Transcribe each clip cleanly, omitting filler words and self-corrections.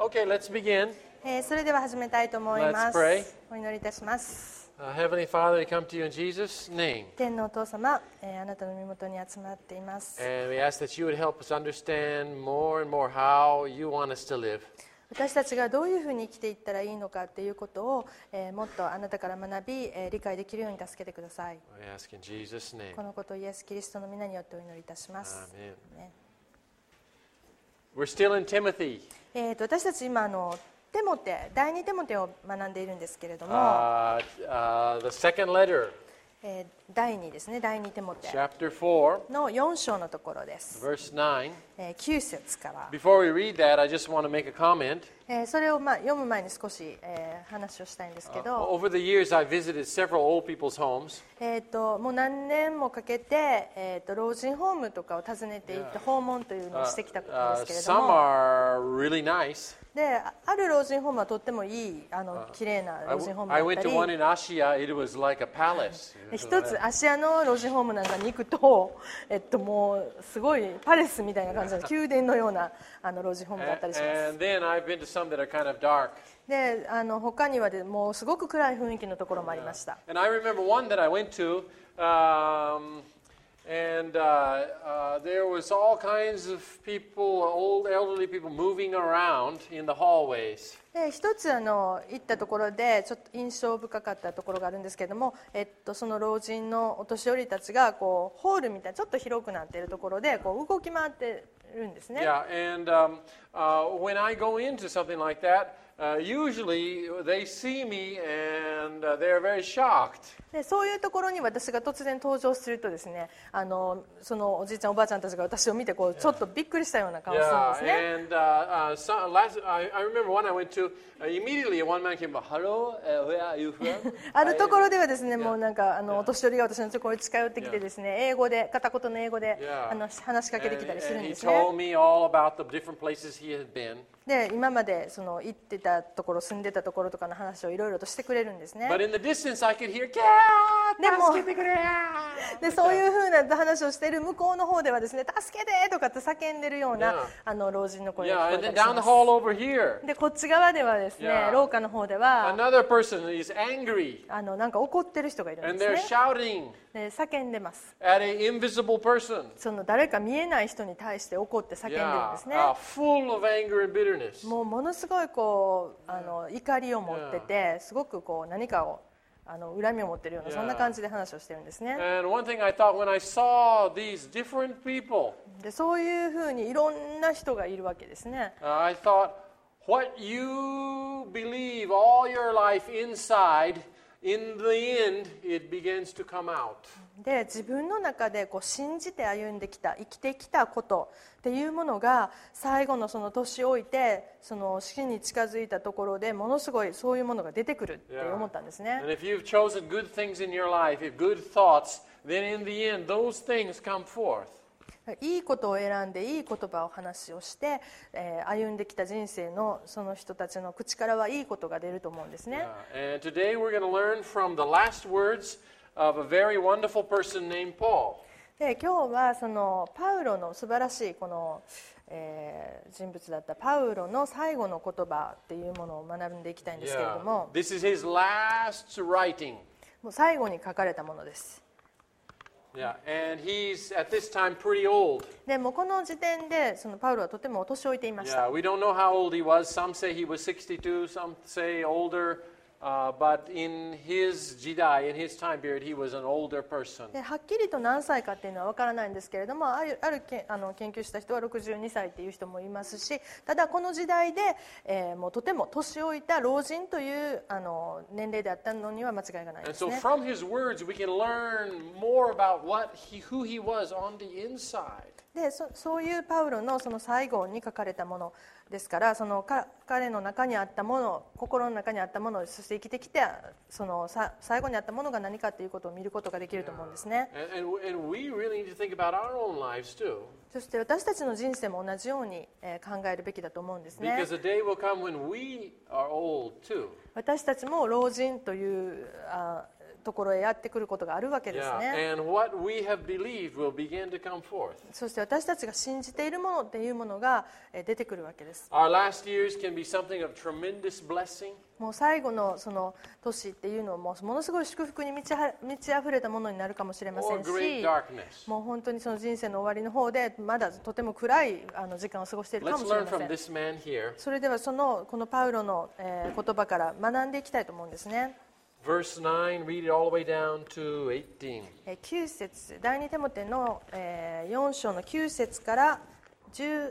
Okay, let's begin. それでは始めたいと思います。 Let's pray. お祈りいたします。 Heavenly Father, we come to you in Jesus' name. 天のお父様、あなたの身元に集まっています。 And we ask that you would help us understand more and more how you want us to live. 私たちがどういうふうに生きていったらいいのかということを、もっとあなたから学び、理解できるように助けてください。 We ask in Jesus' name. このことをイエス・キリストの皆によってお祈りいたします。 Amen. ね We're still in Timothy. 私たち今テモテ、第二テモテを学んでいるんですけれども、 The second letter, 第2ですね、第2テモテ chapter 4, の4章のところです。 verse 9. 9節から。 Before we read that, I just want to make a comment. それを読む前に少し、話をしたいんですけど、 Over the years, I've visited several old people's homes. もう何年もかけて、老人ホームとかを訪ねていって訪問というのをしてきたことですけれど Some も、 are really nice. である老人ホームはとってもいい綺麗な I 老人ホーム I だっ went た to one り、 in Ashia. It was like a palace. 一つ芦屋の老人ホームなんかに行くと、もうすごいパレスみたいな感じで宮殿のような老人ホームだったりします。 And then I've been to some that are kind of dark. で他にはもうすごく暗い雰囲気のところもありました。 And I remember one that I went to, and there was all kinds of people, old elderly people, moving around in the hallways. で一つ行ったところでちょっと印象深かったところがあるんですけれども、その老人のお年寄りたちがこうホールみたいなちょっと広くなっているところでこう動き回ってるんですね。 Yeah, and when I go into something like that, usually they see me and they're very shocked. でそういうところに私が突然登場するとですね、そのおじいちゃんおばあちゃんたちが私を見てこうちょっとびっくりしたような顔をするんですね。 Yeah, and I remember one I went to. Immediately, one man came up. Hello, where are you from? あるところではですね、もうなんかお年寄りが私のところに近寄ってきてですね、英語で片言の英語で 話しかけてきたりするん And で he すね。 told me all about the different places he had been. で今まで行ってたところ住んでたところとかの話をいろいろとしてくれるんですね。 But in the distance, I could hear, でも助けてくれでそういうふうな話をしている向こうの方ではですね、助けてとかって叫んでるような老人の声が Yeah, 聞こ and え then たりし down the ます。 hall over here, でこっち側ではですね、 Yeah. 廊下の方では another person is angry, なんか怒ってる人がいるん and で they're すね。 shouting で叫んでます。 at an invisible person. その誰か見えない人に対して怒って叫んでるん Yeah, ですね。 full of anger and bitterness. もうものすごいこう怒りを持ってて、すごくこう何かを恨みを持ってるような、 Yeah. そんな感じで話をしてるんですね。 And one thing I thought when I saw these different people, でそういうふうにいろんな人がいるわけですね。 I thought, what you believe all your life inside, in the end, it begins to come out. で自分の中でこう信じて歩んできた生きてきたことっていうものが最後のその年老いてその死に近づいたところでものすごいそういうものが出てくるって思ったんですね。 And if you've chosen good things in your life, if good thoughts, then in the end, those things come forth. いいことを選んでいい言葉を話をして、歩んできた人生のその人たちの口からはいいことが出ると思うんですね。 And today we're going to learn from the last words of a very wonderful person named Paul. で今日はそのパウロの素晴らしいこの、人物だったパウロの最後の言葉っていうものを学んでいきたいんですけれど Yeah. も、 This is his last writing. もう最後に書かれたものです。 Yeah. And he's at this time pretty old. でもうこの時点でそのパウロはとてもお年老いていました。 Yeah, we don't know how old he was. Some say he was 62, some say older. But in his jidai, in his time period, he was an older person. ではっきりと何歳かっていうのは分からないんですけれども、ある研究した人は62歳っていう人もいますし、ただこの時代で、もうとても年老いた老人という年齢であったのには間違いがない And です so ね。 from his words, we can learn more about who he was on the inside. でそういうパウロのその最後に書かれたものですから、その彼の中にあったもの、心の中にあったもの、そして生きてきてその最後にあったものが何かということを見ることができると思うんですね。 And we really need to think about our own lives too. そして私たちの人生も同じように考えるべきだと思うんですね。 Because the day will come when we are old too. 私たちも老人というところへやってくることがあるわけです Yeah, ね。 and what we have believed will begin to come forth. そして私たちが信じているものっていうものが出てくるわけです。 Our last years can be something of tremendous blessing, もう最後のその年っていうのもものすごい祝福に満ち溢れたものになるかもしれませ or ん great し、 darkness. もう本当にその人生の終わりの方でまだとても暗い時間を過ごしているか Let's もしれ learn ませ from ん。 this man here. それではこのパウロの言葉から学んでいきたいと思うんですね。 Verse 9, read it all the way down to 18. 9節第2テモテの4章の9節から18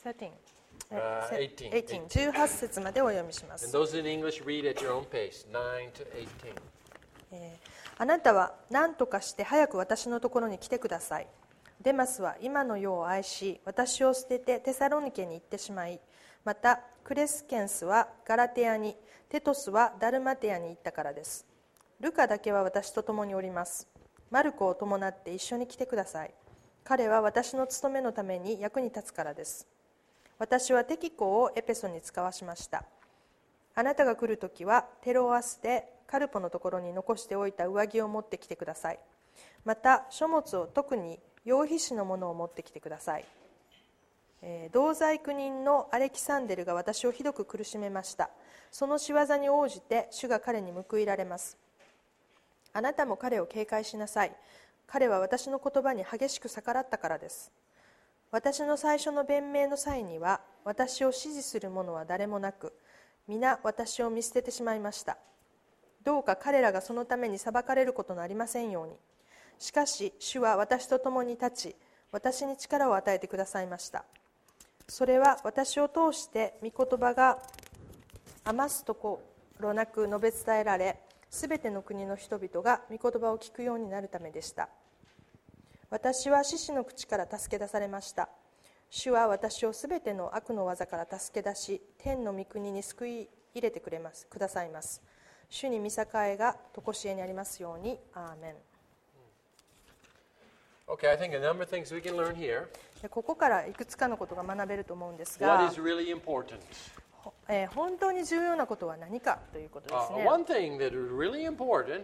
18節までお読みしま And す。 those in English, read at your own pace, 9 to 18. あなたは何とかして早く私のところに来てください。デマスは今の世を愛し、私を捨ててテサロニケに行ってしまい、またクレスケンスはガラテアに、テトスはダルマテアに行ったからです。ルカだけは私と共におります。マルコを伴って一緒に来てください。彼は私の務めのために役に立つからです。私はテキコをエペソに使わしました。あなたが来るときはテロアスでカルポのところに残しておいた上着を持ってきてください。また書物を特に羊皮紙のものを持ってきてください。同罪苦人のアレキサンデルが私をひどく苦しめました。その仕業に応じて主が彼に報いられます。あなたも彼を警戒しなさい。彼は私の言葉に激しく逆らったからです。私の最初の弁明の際には私を支持する者は誰もなく、皆私を見捨ててしまいました。どうか彼らがそのために裁かれることのありませんように。しかし主は私と共に立ち、私に力を与えてくださいました。それは私を通して御言葉が余すところなく述べ伝えられ、すべての国の人々が御言葉を聞くようになるためでした。私は獅子の口から助け出されました。主は私をすべての悪の技から助け出し、天の御国に救い入れてくださいます。主に御栄が常しえにありますように。アーメン。 Okay, I think a number of things we can learn here. ここからいくつかのことが学べると思うんですが、 What is really important? 本当に重要なことは何かということですね。 One thing that is really important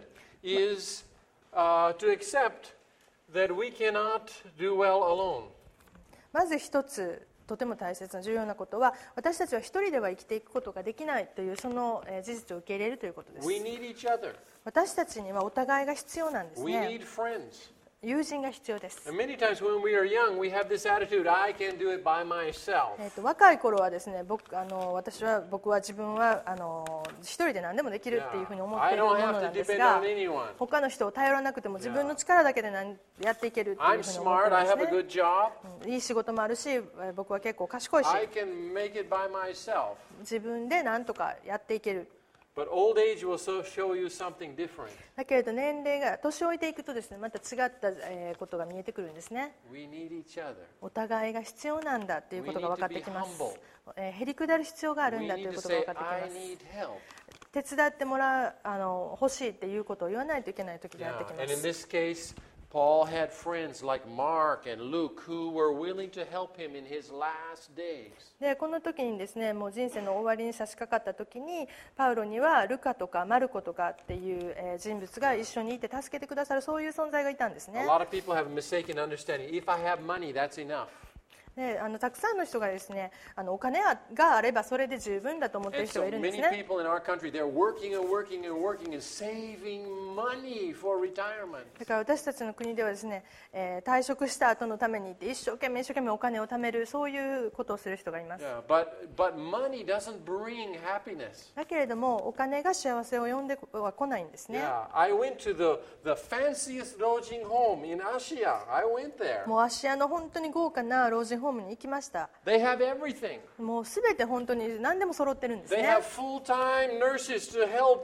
is to accept that we cannot do well alone. まず一つとても大切な重要なことは、私たちは一人では生きていくことができないというその事実を受け入れるということです。 We need each other. 私たちにはお互いが必要なんです We ね。 need friends. 友人が必要です。 And many times when we are young, we have this attitude, I can do it by myself. 若い頃はですね、僕は自分は一人で何でもできるっていうふうに思ってい I るも don't の have な to んです depend が、 on anyone. 他の人を頼らなくても自分の力だけでやっていけるっていう I'm ふうに思って smart, ま I す have a ね。 good job. いい仕事もあるし、僕は結構賢いし、 I can make it by myself. 自分で何とかやっていける。 But old age will show you something different. だけれど年齢が年老いていくとですね、また違ったことが見えてくるんですね。 We need each other. お互いが必要なんだということが分かってきます We need to be。 へりくだる必要がある We んだとい need う to ことが say, 分かってき I ます。 need help. 手伝ってもらう欲しいっていうことを言わないといけない時がやって Yeah. きま And in す。 this case, Paul had friends like Mark and Luke who were willing to help him in his last days. でこの時にですね、もう人生の終わりに差し掛かった時に、パウロにはルカとかマルコとかっていう人物が一緒にいて助けてくださる、そういう存在がいたんですね A。lot of people have a mistaken understanding. If I have money, that's enough. でたくさんの人がですね、お金があればそれで十分だと思っている And 人 so がいるんです many ね。 people in our country, they're working and working and working and saving money for retirement. だから私たちの国ではですね、退職した後のために一生懸命お金を貯める、そういうことをする人がいます。 Yeah, but money doesn't bring happiness. だけれどもお金が幸せを呼んでは来ないんですね。 Yeah, I went to the fanciest lodging home in Asia. I went there. もうアシアの本当に豪華な老人ホームに行きました。 They have everything. もうすべて本当に何でも揃ってるんです They ね。 have full-time nurses to help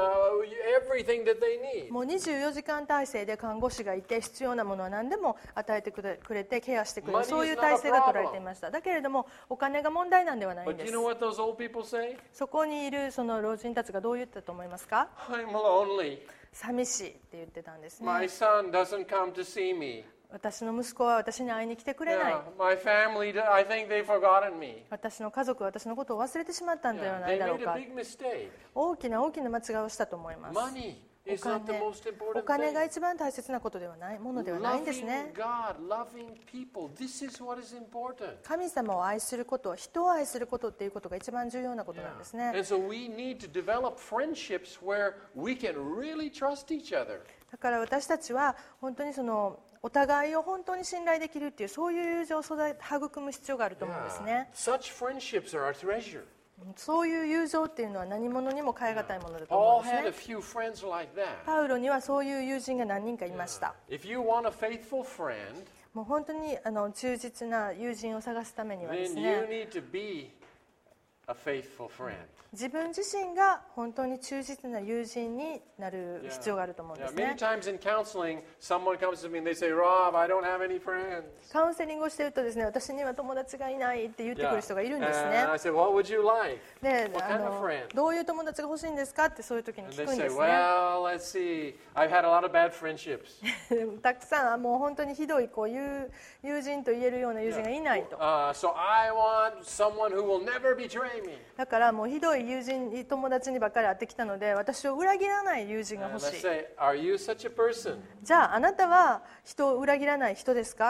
everything that they need. もう24時間体制で看護師がいて、必要なものは何でも与えてくれてケアしてくれ Money る、 is そういう not a 体制が取られていました。だけれどもお金が問題なんではないん But で you す。 know what those old people say? そこにいるその老人たちがどう言ったと思いますか？ I'm lonely. 寂しいって言ってたんですね。 My son doesn't come to see me. 私の息子は私に会いに来てくれない。 Yeah, my family, I think they've forgotten me. 私の家族は私のことを忘れてしまったんでは Yeah, ない they だろう made か。 a big mistake. 大きな間違いをしたと思います。 Money is not the most お important 金が thing. 一番大切なことではないものではないんです Loving ね。 God, loving people, this is what is important. 神様を愛すること、人を愛することっていうことが一番重要なことなんですね。 And so we need to develop friendships where we can really trust each other. だから私たちは本当にお互いを本当に信頼できるっていうそういう友情を育む必要があると思うんですね。 Such friendships are our treasure. そういう友情っていうのは何者にも代え難いものだと思う Paul んです had a ね。 few friends like that. パウロにはそういう友人が何人かいました。 If you want a faithful friend, もう本当に忠実な友人を探すためにはです then you ね、 need to be a faithful friend. 自分自身が本当に忠実な友人になる必要があると思うんで Yeah, す many ね。 times in counseling, someone comes to me and they say, Rob, I don't have any friends. カウンセリングをしているとですね、私には友達がいないって言ってく Yeah. る人がいるんです And ね。 I say, what would you like? で、 What kind of friend? どういう友達が欲しいんですかってそういう時に And 聞 they くん say, ですね。 well, let's see. I've had a lot of bad friendships. たくさんもう本当にひどい友人と言えるような友人がいないと。 So I want someone who will never betray me. だからもうひどい友達にばっかり会ってきたので、私を裏切らない友人が And 欲 I しい。 say, are you such a person? じゃああなたは人を裏切らない人ですか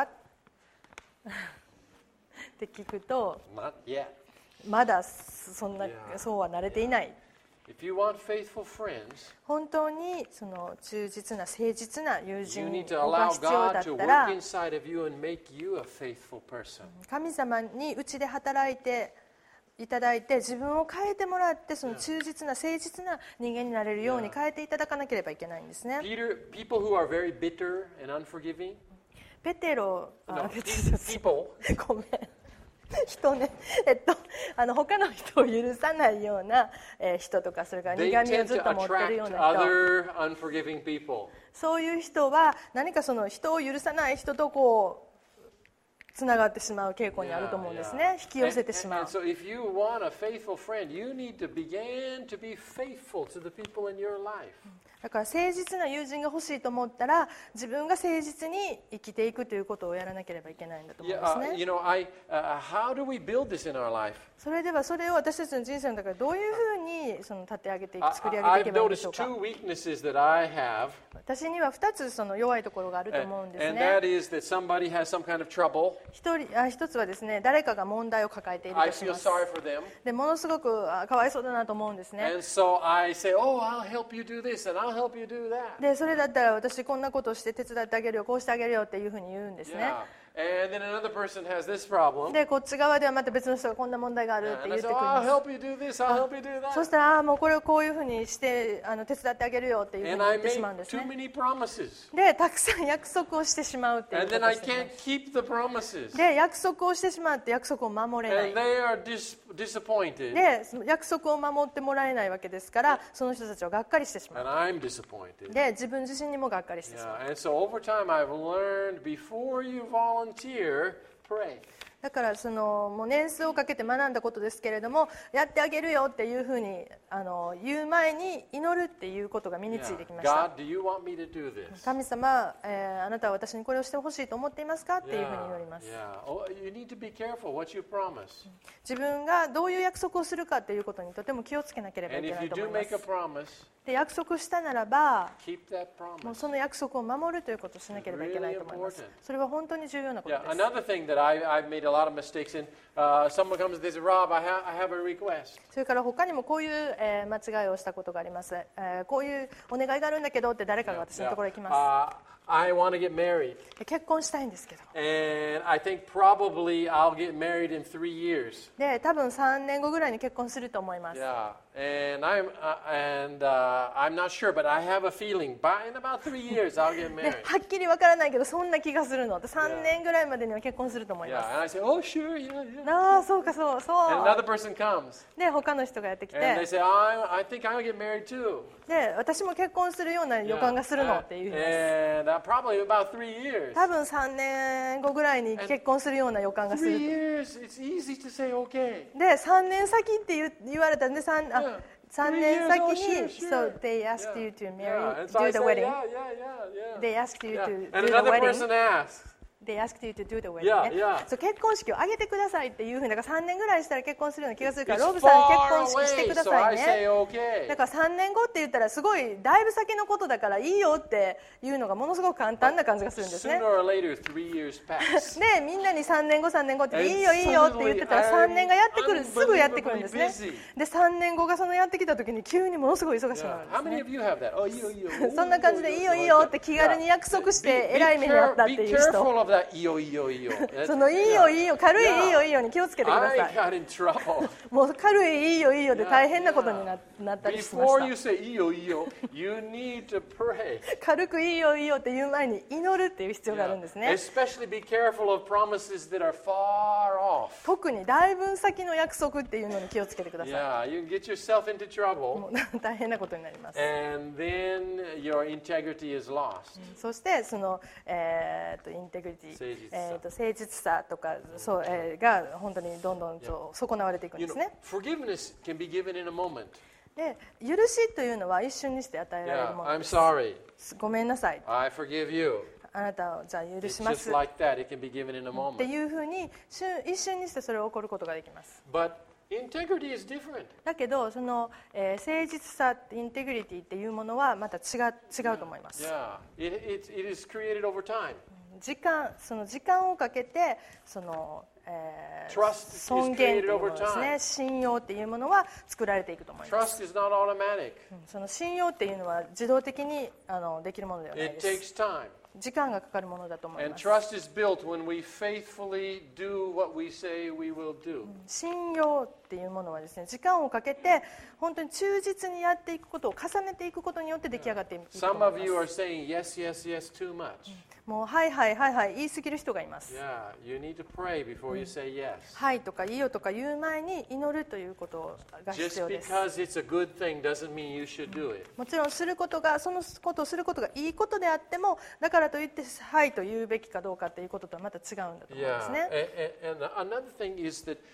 って聞くと、 Not yet. まだそうは慣れていない。 If you want faithful friends, 本当に忠実な誠実な友 you 人 need to が allow 必要だ God っ to たら、 work inside of you and make you a faithful person. 神様にうちで働いていただいて、自分を変えてもらって、忠実な誠実な人間になれるように変えていただかなければいけないんですね。 People who are very bitter and unforgiving, ペテロ、 no, ペテロ people ごめん、人ね、他の人を許さないような人とか、それから they 苦みを tend ずっ to と持ってる attract ような人、 other unforgiving people. そういう人は何か人を許さない人とつながってしまう傾向にあると思うんですね。引き寄せてしまう。 And so if you want a faithful friend, you need to begin to be faithful to the people in your life. だから誠実な友人が欲しいと思ったら、自分が誠実に生きていくということをやらなければいけないんだと思うんですね。 You know, how do we build this in our life? それではそれを私たちの人生の中でどういうふうに立て上げていく、作り上げていけ I've ばいいんでしょ noticed うか。 two weaknesses that I have, 私には2つ弱いところがあると and, 思うんです and ね。 that is that somebody has some kind of trouble. 一つはですね、誰かが問題を抱えている I とし feel ます。 sorry for them. でものすごくかわいそうだなと思うんですね。 And so I say, oh, I'll help you do this and I'll help you do that. でそれだったら私こんなことをして手伝ってあげるよ、こうしてあげるよっていうふうに言うんですね。 Yeah. And then another person has this problem. でこっち側ではまた別の人がこんな問題があるって And 言 I って say, くる oh, ん I'll で help you do this, I'll help you do す。そ that. したらもうこれをこういうふうにして手伝ってあげるよっていうふうに And 言 I ってしまうん make です too ね。 many promises. でたくさん約束をしてしまうっていう And こ then とを I してしま can't う。 keep the promises. で約束をしてしまって約束を守れない And。they are disappointed. でその約束を守ってもらえないわけですから、その人たちはがっかりしてしま And う。 I'm disappointed. で自分自身にもがっかりしてしまう。 Yeah. And so over time I've learned before you volunteer, pray. だからもう年数をかけて学んだことですけれども、やってあげるよっていうふうに言う前に祈るっていうことが身についてきました。 God, do you want me to do this? 神様、あなたは私にこれをしてほしいと思っていますかっていうふうに祈ります。 Yeah. Oh, you need to be careful what you promise. 自分がどういう約束をするかということにとても気をつけなければい And けな if い you と思 do いま make a す。 promise, で約束したならば、 keep that もう promise. その約束を守るということをしなければいけないと思います。 Really important. それは本当に重要なこと Yeah. です。 Another thing that I've made a lot of mistakes in, someone comes and they say, Rob, I have a request. それから他にもこういう、間違いをしたことがあります。こういうお願いがあるんだけどって誰かが私のところに来ます。 I want to get married. 結婚したいんですけど。 And I think probably I'll get married in 3 years. で、多分3年後ぐらいに結婚すると思います。 Yeah. And I'm not sure, but I have a feeling in about 3 years I'll get で married. はっきりわからないけどそんな気がするの。3年ぐらいまでには結婚すると思いま Yeah. す。 And I say, oh, sure, yeah, yeah. ああ、そうかそうそ And another う。 person comes. で、他の人がやってき And they て、 say, I think I'll get married too. で、私も結婚するような予感がするのっていうふうに言います。 And probably about 3 years. 多分3年後ぐらいに結婚するような予感がす 3 る。 years, it's easy to say okay. で、3年先って言われたんで、3年先 3 years, に、 oh, so sure, they asked Yeah. you to Yeah. marry, And so I do the say, wedding. yeah, yeah, yeah, yeah. They asked you Yeah. to And do the another wedding. person asks, They asked you to do the wedding Yeah, ね。 yeah. そう結婚式を挙げてくださいっていうふうに、だから3年ぐらいしたら結婚するような気がするから、 It's ロブさん far 結婚式してく away, だ so さ I い say ね。 okay. だから3年後って言ったらすごいだいぶ先のことだからいいよっていうのがものすごく簡単な感じがするんですね。 Sooner or later, 3 years pass. でみんなに3年後3年後って And いいよいいよって言ってたら suddenly 3年がやってくる I'm すぐやってくるんですね。 unbelievably busy. で3年後がそのやってきた時に急にものすごい忙しくな Yeah. るんで How す many ね。 of you have that? Oh, いいよいいよ。 そんな感じでいいよいいよって気軽に約束して偉い目にあったっていう Be 人、 careful of that いいよいいよいいよ。 そのいいよいいよ軽いいいよいいよに気をつけてくだ I さい。 got in trouble. もう軽いいいよいいよで大変なことになったりしま Before you した。 say いいよいいよ, you need to pray. 軽くいいよいいよって言う前に祈るっていう必要があるんですね。 Especially be careful of promises that are far off. 特にだいぶ先の約束っていうのに気をつけてください。 Yeah, you can get yourself into trouble, もう大変なことになります。 and then your integrity is lost. そしてその、インテグリティ、誠実さとかそう、が本当にどんどんと損なわれていくん You です know, ね。 forgiveness can be given in a moment. で許しというのは一瞬にして与えられ Yeah, るもの I'm です sorry. ごめんなさい、 I forgive you. あなたをじゃあ許 It's します just like that. It can be given in a って moment. いうふうに一瞬にしてそれを起こることができます。 But integrity is different. だけどその、誠実さインテグリティっていうものはまた違うと思います。 Yeah, it is created over time. その時間をかけてその、 Trust is 尊厳っていう created も over のですね、 time. 信用っていうものは作られていくと思います。 Trust is not automatic. その信用っていうのは自動的にできるものではないで It す。 takes time. 時間がかかるものだと思い And ます。 trust is built when we faithfully do what we say we will do. 信用っていうものはですね、時間をかけて本当に忠実にやっていくことを重ねていくことによって出来上がっていくと Some 思 of い you ま are す。 saying yes, yes, yes too much. もうはいはいはいはい言い過ぎる人がいます。 Yeah, you need to pray before you say yes. はいとかいいよとか言う前に祈るということが必 Just 要です。 because it's a good thing doesn't mean you should do it. もちろんそのことをすることがいいことであっても、だからといってはいと言うべきかどうかということとはまた違うんだと思うんで Yeah, すね。 and another thing is that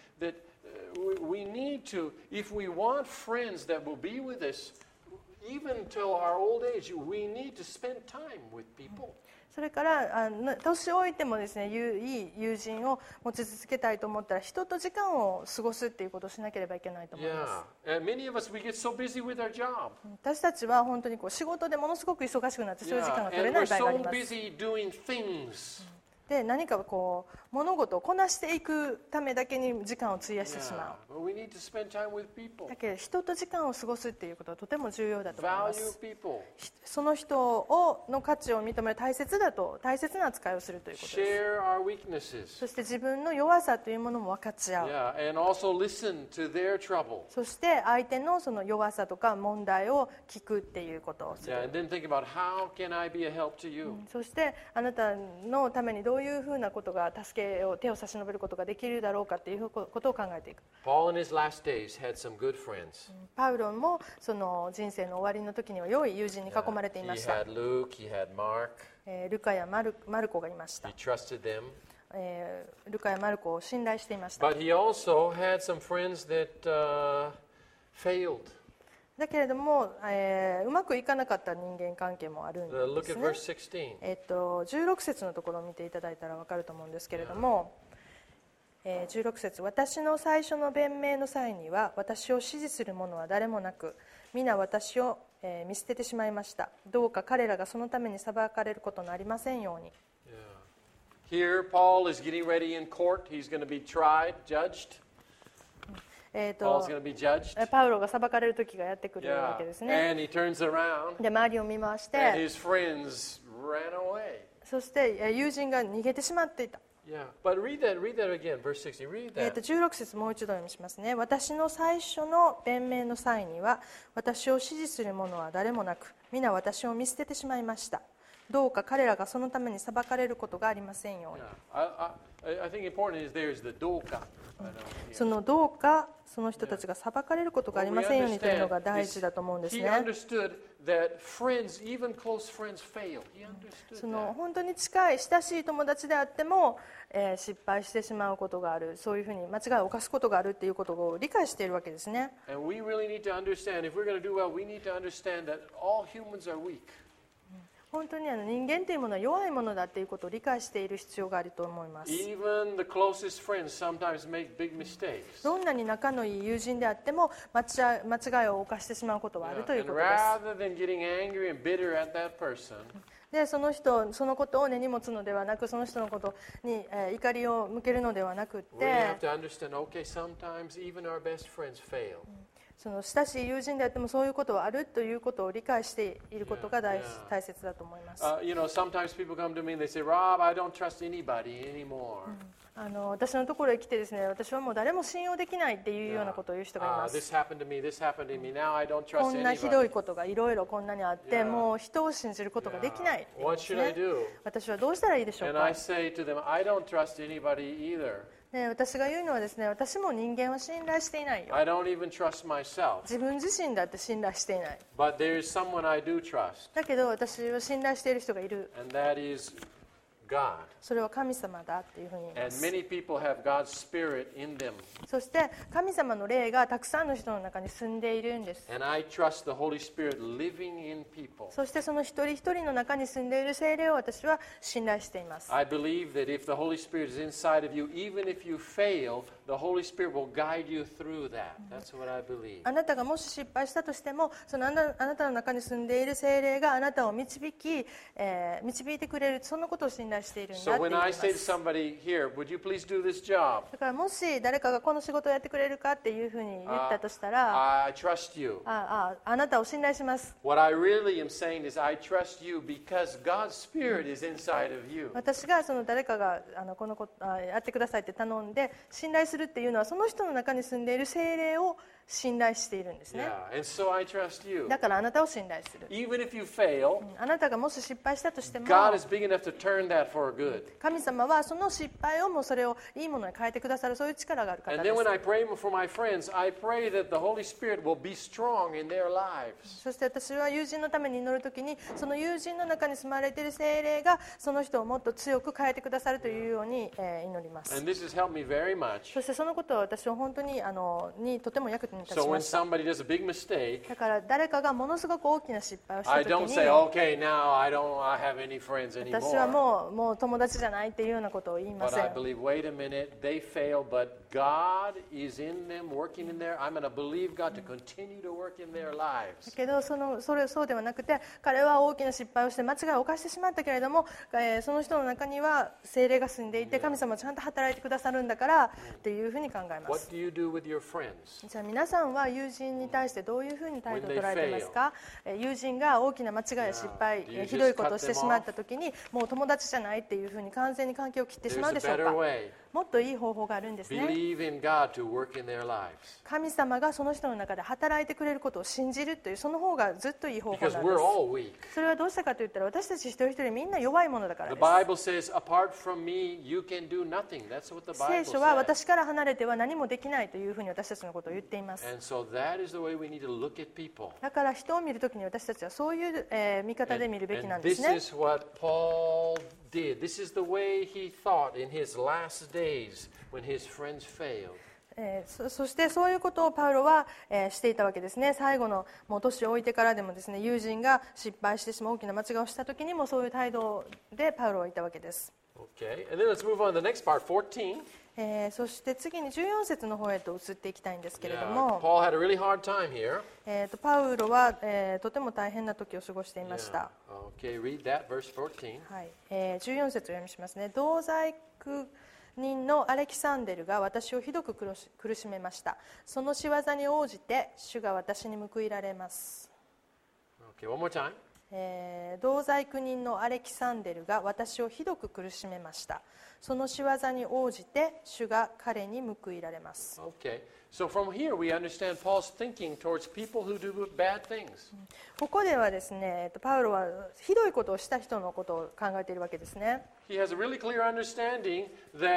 we need to, if we want friends that will be with us, even till our old age, we need to spend time with people. それから年老いてもですね、いい友人を持ち続けたいと思ったら人と時間を過ごすっていうことをしなければいけないと思います。 Yeah, and many of us, we get so busy with our job. 私たちは本当に仕事でものすごく忙しくなってそういう時間 Yeah, が取れ and な we're い場合があり so ます。 busy doing things. で何か物事をこなしていくためだけに時間を費やしてし Yeah, ま but we need to spend time with people. う。だけど人と時間を過ごすっていうことはとても重要だと思いま Value す。 people. その人の価値を認める大切な扱いをするということです。 Share our weaknesses. そして自分の弱さというものも分かち合う。 Yeah, and also listen to their trouble. そして相手のその弱さとか問題を聞くっていうことをする。 Yeah, and then think about how can I be a help to you? そしてあなたのためにどういうふうなことが手を差し伸べることができるだろうかっていうことを考えていく。 Paul in his last days had some good friends. パウロもその人生の終わりの時には良い友人に囲まれていま He した。 had Luke, he had Mark. ルカやマルコがいました He。trusted them. ルカやマルコを信頼していました。 But he also had some friends that failed. だけれども、うまくいかなかった人間関係もあるんで Look す at ね。 verse 16. 16節のところを見ていただいたら分かると思うんですけれども、16節、私の最初の弁明の際には私を支持する者は誰もなく皆私を見捨ててしまいました。どうか彼らがそのために裁かれることのありませんように。 Here, Paul is getting ready in court. He's going to be tried, judged. Paul's going to be judged. パウロが裁かれる時がやってくるわ Yeah. けですね。 And he turns around, で周りを見回し and て、 his friends ran away. そして友人が逃げてしまっていた。 Yeah. But read that again, verse 16. Read that. 16節もう一度読みしますね。私の最初の弁明の際には私を支持する者は誰もなく皆私を見捨ててしまいました。どうか彼らがそのために裁かれることがありませんように。 Yeah. I think important is there's the doka. そのどうかその人たちが裁かれることがありませんようにというのが大事だと思うんです He ね。 understood that friends, even close friends, fail. He understood その that. 本当に近い親しい友達であっても、失敗してしまうことがある、そういうふうに間違いを犯すことがあるということを理解しているわけですね。 And we really need to understand, if we're going to do well, we need to understand that all humans are weak. 本当に人間というものは弱いものだということを理解している必要があると思います。 Even the closest friends sometimes make big mistakes. どんなに仲のいい友人であっても間違いを犯してしまうことはあるという And ことです。 rather than getting angry and bitter at that person, でそのことを根に持つのではなく、その人のことに、怒りを向けるのではなくっ we て、 have to understand, okay, sometimes even our best friends fail. その親しい友人であってもそういうことはあるということを理解していることが大切だと思います。 Sometimes people come to me and they say, Rob, I don't trust anybody anymore. 私のところへ来てですね、私はもう誰も信用できないっていうようなことを言う人がいます。 This happened to me, this happened to me, now I don't こ trust んなひどい anybody. ことがいろいろこんなにあって、もう人を信じることができないって言うん What です should I ね。 do? 私はどうしたらいいでしょう And か。 I say to them, I don't trust anybody either. で私が言うのはですね、私も人間は信頼していないよ。 I don't even trust myself. 自分自身だって信頼していない。 But there is someone I do trust, だけど私は信頼している人がいる。 and that is God. それは神様だっていうふうに言いま And す。 many people have God's Spirit in them. そして神様の霊がたくさんの人の中に住んでいるんです。 And I trust the Holy Spirit living in people. そしてその一人一人の中に住んでいる聖霊を私は信頼しています。 I believe that if the Holy Spirit is inside of you, even if you fail, the Holy Spirit will guide you through that. That's what I believe. あなたがもし失敗したとしても、そのあなたの中に住んでいる聖霊があなたを導いてくれる、そんなことを信頼しているんだって So 言い when ま I say to す。 somebody here, would you please do this job? だからもし誰かがこの仕事をやってくれるかっていうふうに言ったとしたら、 I trust you. あなたを信頼します。 What I really am saying is I trust you because God's Spirit is inside of you. 私がその誰かがこのことやってくださいって頼んで信頼するっていうのは、その人の中に住んでいる聖霊を信頼しているんですね。 Yeah, and so I trust you. だからあなたを信頼する。 Even if you fail, あなたがもし失敗したとしても、 God is big enough to turn that for good. 神様はその失敗をもうそれをいいものに変えてくださる、そういう力がある方 And で then す。 when I pray for my friends, I pray that the Holy Spirit will be strong in their lives. そして私は友人のために祈るときに、その友人の中に住まれている聖霊がその人をもっと強く変えてくださるというように祈ります。 And this has helped me very much. そしてそのことは私は本当にとても役に立 So ち when ました。 somebody does a big mistake, だから誰かがものすごく大きな失敗をした I とき don't に、 say, okay, now I don't have any friends 私は anymore. もう友達じゃないっていうようなことを言いま But せ I ん。 believe, wait a minute, they fail, but God is in them, working in there. I'm going to believe God to continue to work in their だ lives. けどそうではなくて、彼は大きな失敗をして間違いを犯してしまったけれども、その人の中には聖霊が住んでいて、神様はちゃんと働いてくださるんだからっていうふうに考えま What す。 do you do with your friends? じゃあ皆さんは友人に対してどういうふうに態度を捉えていますか？友人が大きな間違いや失敗、 Yeah. ひどいことをしてしまったときに、もう友達じゃないっていうふうに完全に関係を切ってし There's まう a でしょう better か？ way. もっといい方法があるんですね。 Believe in God to work in their lives. 神様がその人の中で働いてくれることを信じるという、その方がずっといい方法 Because なんで we're す。 all weak. それはどうしたかといったら、私たち一人一人みんな弱いものだから The です。 Bible says, apart from me, you can do nothing. That's what the 聖 Bible 書は says. 私から離れては何もできないというふうに私たちのことを言っています。 And so that is the way we need to look at people. だから人を見るときに私たちはそういう見方で見るべきなん And です this ね。 is what Paul did. This is the way he thought in his last days when his friends failed. そしてそういうことをパウロはしていたわけですね。最後のもう年を置いてからでもですね、友人が失敗してしまう大きな間違いをしたときにもそういう態度でパウロはいたわけです。 Okay, and then let's move on to the next part, 14. そして次に14節の方へと移っていきたいんですけれど Yeah, も、 Paul had a really hard time here. パウロは、とても大変な時を過ごしていました。 Okay, read that, verse 14. はい、14節を読みしますね。同罪苦人のアレキサンデルが私をひどく苦しめました。その仕業に応じて主が私に報いられます。 Okay, one more time. 同罪苦人のアレキサンデルが私をひどく苦しめました。その仕業に応じて主が彼に報いられます。 Okay, so from here we understand Paul's thinking towards people who do bad things. ここではですね、パウロはひどいことをした人のことを考えているわけですね。 He has a really clear understanding that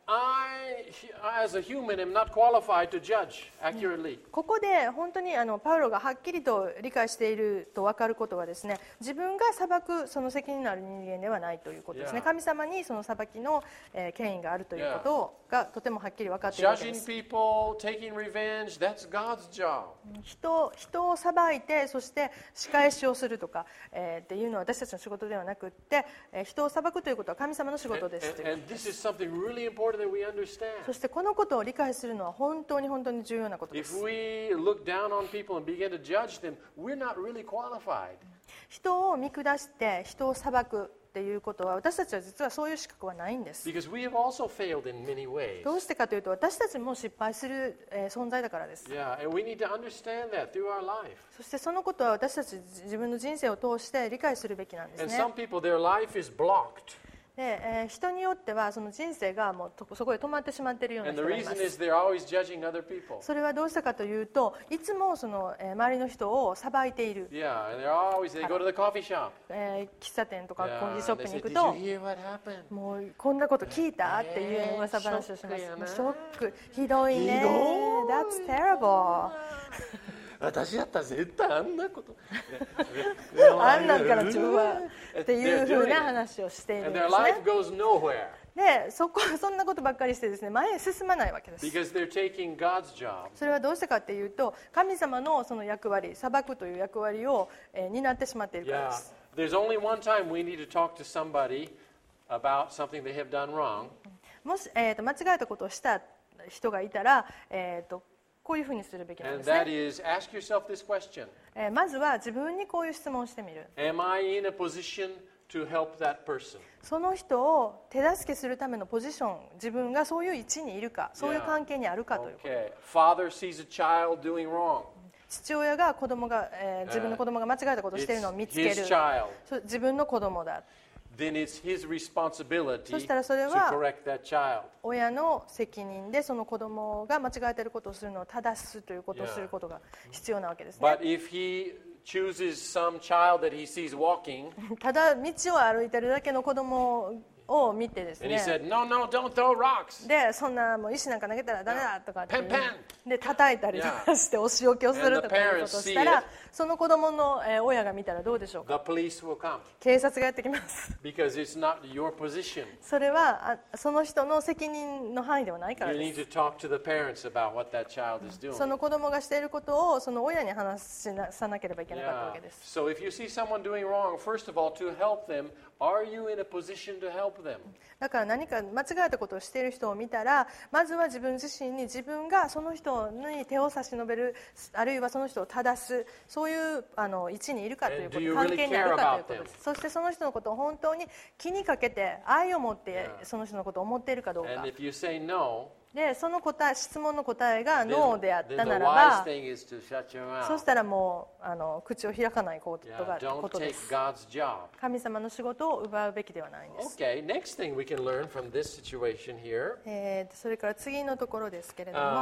I, as a human, am not qualified to judge accurately. ここで本当にパウロがはっきりと理解していると分かることはですね、自分が裁くその責任のある人間ではないということですね。 Yeah. 神様にその裁きの権威があるということがとてもはっきり分かっているわけで Judging す。 people, taking revenge, that's God's job. 人を裁いてそして仕返しをするとか、っていうのは私たちの仕事ではなくって、人を裁くということは神様の仕事ですという And this is something really important that we understand. そしてこのことを理解するのは本当に本当に重要なことで If す。 we look down on people and begin to judge them, we're not really qualified. 人を見下して人を裁くっていうことは私たちは実はそういう資格はないんです。 Because we have also failed in many ways. どうしてかというと私たちも失敗する存在だからです。 Yeah, and we need to understand that through our life. そしてそのことは私たち自分の人生を通して理解するべきなんです And ね。 some people, their life is blocked. で人によってはその人生がもうそこで止まってしまっているような And 人 the がいま reason す。 is they're always judging other people. それはどうしたかというといつもその周りの人を裁いている、 Yeah, and they go to the coffee shop. 喫茶店とかコーヒー Yeah, ショッ and プ they に say, 行く did と you hear what happened? もうこんなこと聞いたっていう噂話をします。 ショックやなもうショック、ひどいね。 ひどい That's terrible。 私やったら絶対あんなこと。 あんなんから自分はっていうふうな話をしているん And で their す life ね。 goes nowhere で、そんなことばっかりしてですね、前へ進まないわけです。 because they're taking God's job. それはどうしてかっていうと、神様のその役割、裁くという役割を担ってしまっているからで Yeah, す。 there's only one time we need to talk to somebody about something they have done wrong. もし、間違えたことをした人がいたら、こういうふうにするべきなん And です that ね。 is, ask yourself this question. まずは自分にこういう質問をしてみる。 Am I in a position to help that person? その人を手助けするためのポジション、自分がそういう位置にいるか、そういう関係にあるかということ。 Okay. Father sees a child doing wrong. 父親が自分の子供が間違えたことをしているのを見つけ His る。 child. 自分の子供だ。 Then it's his responsibility そしたらそれ to は correct that child. 親の責任でその子供が間違えていることをするのを正すということをすることが必要なわけですね。 But if he chooses some child that he sees walking, ただ道を歩いてるだけの子供を見てです and he ね。 said, no, no, don't throw rocks. で、そんなもう石なんか投げたらダメだとかっていう Pen, で叩いたりとかしてお仕置きをするとかいうことをした And the parents see ら it. その子供の親が見たらどうでしょうか。 The police will come 警察がやってきます。 because it's not your position. それはその人の責任の範囲ではないから You で need す。 to talk to the parents about what that child is doing. その子供がしていることをその親に話さなければいけなかったわ Yeah. けです。 So if you see someone doing wrong, first of all, to help them, are you in a position to help them? だから何か間違えたことをしている人を見たらまずは自分自身に自分がその人に手を差し伸べるあるいはその人を正すそういう位置にいるかというこ And do you と really 関係にあるかということ care about ですそしてその人のことを本当に気にかけて愛を持って Yeah. その人のことを思っているかどう And か if you say no, でその質問の答えが then, ノーであっ then た the なら wise ば thing is to shut your そ mouth. したらもう口を開かないこと Yeah, が don't ことで take す God's job. 神様の仕事を奪うべきではないんです Okay, next thing we can learn from this situation here, それから次のところですけれども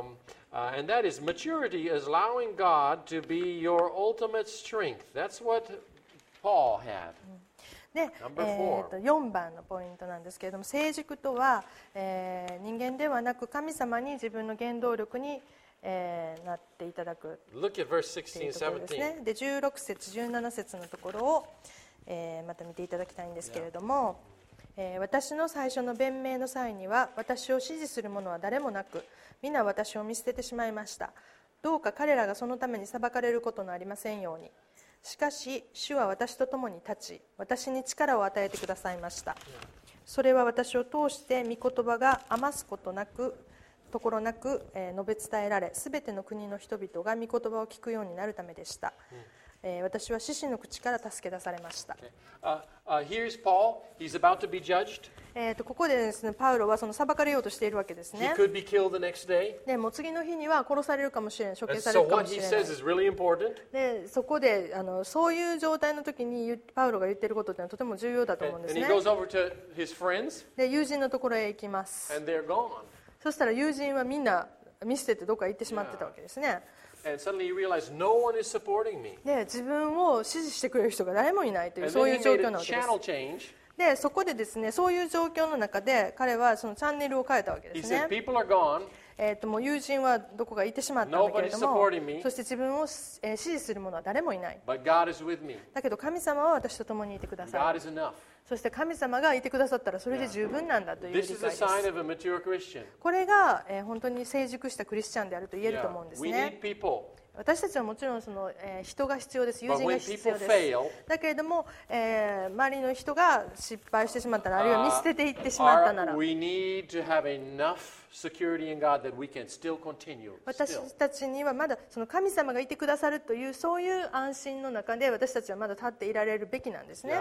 and that is maturity is allowing God to be your ultimate strength. That's what Paul had. で、 Number 4. 4番のポイントなんですけれども成熟とは、人間ではなく神様に自分の原動力に、なっていただく Look at verse という 16, ところですね。で16節17節のところを、また見ていただきたいんですけれども、私の最初の弁明の際には私を支持する者は誰もなく皆私を見捨ててしまいました。どうか彼らがそのために裁かれることのありませんように。しかし主は私と共に立ち私に力を与えてくださいました。それは私を通して御言葉が余すことなくところなく述べ伝えられすべての国の人々が御言葉を聞くようになるためでした。私は獅子の口から助け出されました。 Here's Paul. He's about to be judged. ここでですね、パウロはその裁かれようとしているわけです He ね。 could be killed the next day. でもう次の日には殺されるかもしれない、処 And 刑され so るかも what し he れない says。is really important. でそこでそういう状態の時にパウロが言っていることってのはとても重要だと思うん And, です and ね he。goes over to his friends, で友人のところへ行きます。 and they're gone. そしたら友人はみんな見捨ててどっか行ってしまってたわけですね。 And suddenly he realized no one is supporting me. で自分を支持してくれる人が誰もいないという And そう then いう he 状 made 況 a なわけです。 channel change. でそこでですね、そういう状況の中で彼はそのチャンネルを変えたわけで He す said, ね。 people are gone. もう友人はどこか行ってしまったんだけれど Nobody's も supporting me. そして自分を支持する者は誰もいない。 But God is with me. だけど神様は私と共にいてくださ God い。 is enough. そして神様がいてくださったらそれで十分なんだという理 This 解 is で a す。 sign of a mature Christian. これが本当に成熟したクリスチャンであると言えると Yeah. 思うんです We ね。 need people. 私たちはもちろんその、人が必要です。友 But 人が when 必 people 要です。 fail, だけれども、周りの人が失敗してしまったら、あるいは見捨てていってしまったなら、 we need to have enough security in God that we can still continue. 私 Still. たちにはまだその神様がいてくださるというそういう安心の中で私たちはまだ立っていられるべきなんですね。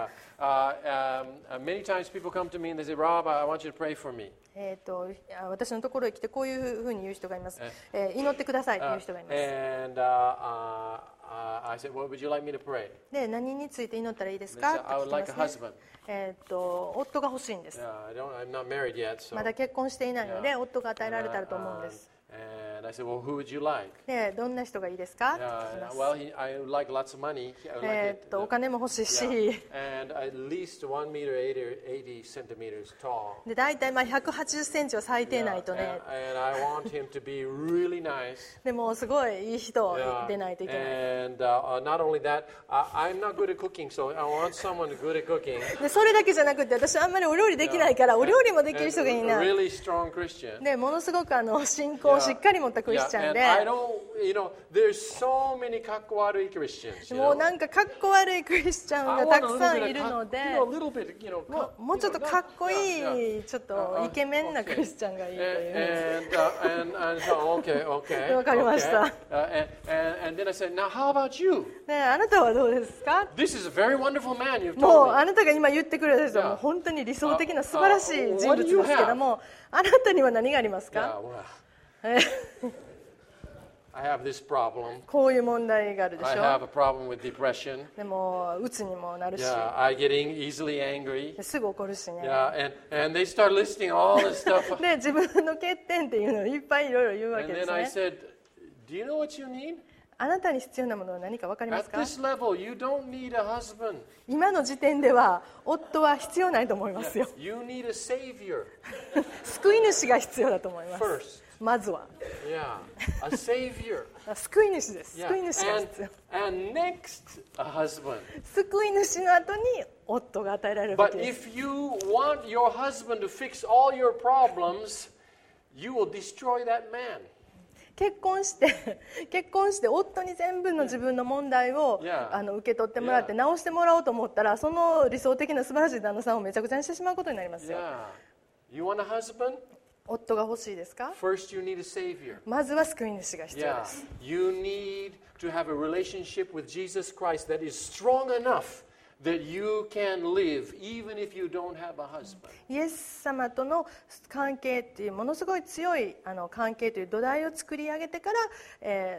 Many times people come to me and they say, Rob, I want you to pray for me. 私のところへ来てこういうふうに言う人がいます。祈ってくださいという人がいます。 And I said, what would you like me to pray? で、何について祈ったらいいです They か said, って I 聞 would き like ま a すね。 husband. 夫が欲しいんです。 I'm not married yet, so. まだ結婚していないので、夫が与えられたらと思うんです。 And I said, well, who would you like? で、どんな人がいいですかって聞きます。 Well, I would like lots of money. I would like it, お金も欲しいし、 and at least 1 meter 80 centimeters tall. で大体まあ180センチは最低ないと And ね、 I want him to be really nice. でもすごいいい人でないといけない。 And not only that, I'm not good at cooking, so I want someone good at cooking. でそれだけじゃなくて、私あんまりお料理できないからお料理もできる人がいい And な。 a really strong Christian. でものすごく信仰をしっかり持ったクリスチャン and で、 I don't, there's so many かっこ悪い Christians. もうなんかかっこ悪いクリスチャン I がた want くさんいるので、 a little bit, もうちょっとかっこいい、ちょっとイケメンなクリスチャンがいいという。 And so, okay. わかりました。 And then I said, now how about you? ね、あなたはどうですか？ This is a very wonderful man you've もう told あ me. なたが今言ってくれた人はもう本当に理想的な素晴らしい人物ですけども、あなたには何がありますか？ Yeah, well, I have this problem. こういう問題があるでし I ょ。 have a problem with depression. でもうつにもなるし、 Yeah, I get easily angry. すぐ怒るしね。 Yeah, and they start listing all this stuff. で自分の欠点っていうのをいっぱいいろいろ言うわ And けで then す I ね。 said, do you know what you need? あなたに必要なものは何か分かります At か？ this level, you don't need a husband. 今の時点では夫は必要ないと思いますよ。 You need a savior 救い主が必要だと思います。 first. まずは Yeah, a savior. 救い主です。 Yeah. 救い主が必要。 And next, a husband. 救い主の後に夫が与えられるべ But きです。 if you want your husband to fix all your problems, you will destroy that man. 結婚して夫に全部の自分の問題を Yeah. 受け取ってもらって Yeah. 直してもらおうと思ったら、その理想的な素晴らしい旦那さんをめちゃくちゃにしてしまうことになりますよ。 Yeah. You want a husband? 夫が欲しいですか？ First, you need a savior. まずは救い主が必要 Yeah. です。 You need to have a relationship with Jesus Christ that is strong enough that you can live even if you don't have a husband. イエス様との関係っていうものすごい強い関係という土台を作り上げてから、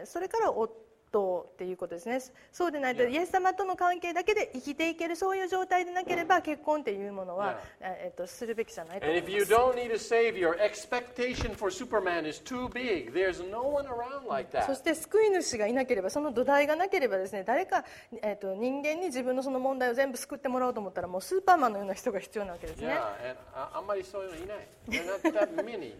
それから夫っていうことですね。そうでないと、 Yeah. イエス様との関係だけで生きていけるそういう状態でなければ結婚っていうものは、するべきじゃないと And 思 if い you ます。 don't need a savior, expectation for Superman is too big. There's no one around like そ that. して救い主がいなければ、その土台がなければですね、誰か、人間に自分のその問題を全部救ってもらおうと思ったら、もうスーパーマンのような人が必要なわけですね。 Yeah, and あんまりそういうのいない。They're not that many.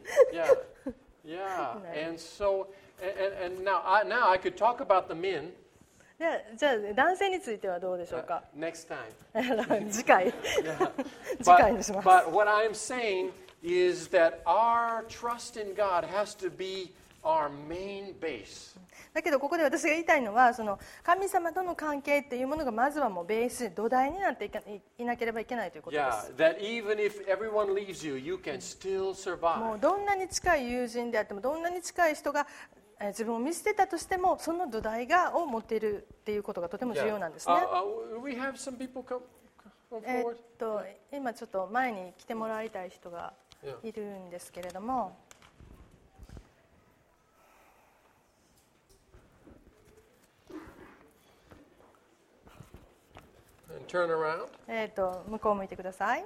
Yeah. And so, and now I could talk about the men じゃあ男性についてはどうでしょうか？ next time. 次回 Yeah. 次回にします。 But what I'm saying is that our trust in God has to be our main base. だけどここで私が言いたいのは、その神様との関係っていうものがまずはもうベース、土台になっていなければいけないということで Yeah, す。 that even if everyone leaves you, you can still も survive. うどんなに近い友人であっても、どんなに近い人が自分を見捨てたとしても、その土台を持っているっていうことがとても重要なんですね。 We have some people come forward. 今ちょっと前に来てもらいたい人がいるんですけれども、 And turn around. 向こう向いてください。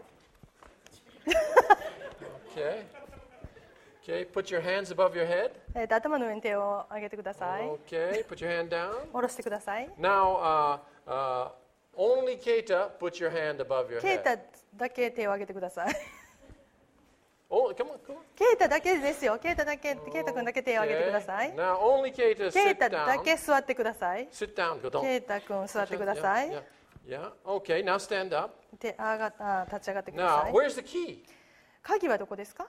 Okay. Okay, put your hands above your head. 頭の上に手を上げてください。 Okay, put your hand down. 下ろしてください。 Now, Only Keita, put your hand above your ケイ head. タだけ手を挙げてください。 Oh, come on, come on. ケイタだけですよ。ケイタ君だけ手を挙げてください。 Now only Keita ケイ sit タだ down. け座ってください。 Sit down. Go ケ don't. イタ君座ってください。 Yeah. Okay, now stand up. 立ち上がってくだ Now, さい。 where's the key? 鍵はどこですか？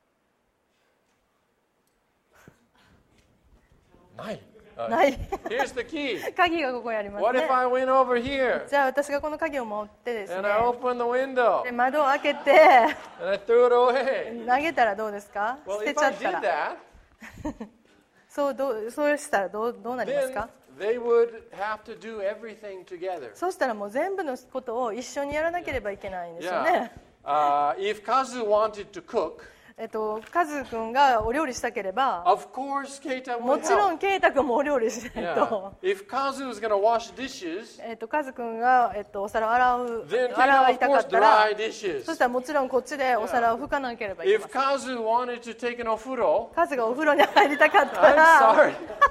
Nine. ない。 Here's the key. 鍵がここにあります What if ね。 I went over here じゃあ私がこの鍵を持ってですね and I opened the window で窓を開けて and I threw it away? 投げたらどうですか？ Well, 捨て if ちゃ I った did ら that, そうしたらどうなります then か？ they would have to do everything together. そうしたらもう全部のことを一緒にやらなければいけないんですよ Yeah. ね。 If Kazu wanted to cook, カズ君がお料理したければ of course Keita も would ちろ help. んケイタ君もお料理しない Yeah. と。 If Kazu was going to wash dishes, カズ君が、お皿を洗 then い Keita た of か course ったら dry dishes. そしたらもちろんこっちでお皿を拭かなければいけ If ません。 Kazu wanted to take an ofuro, カズがお風呂に入りたかった I'm ら sorry.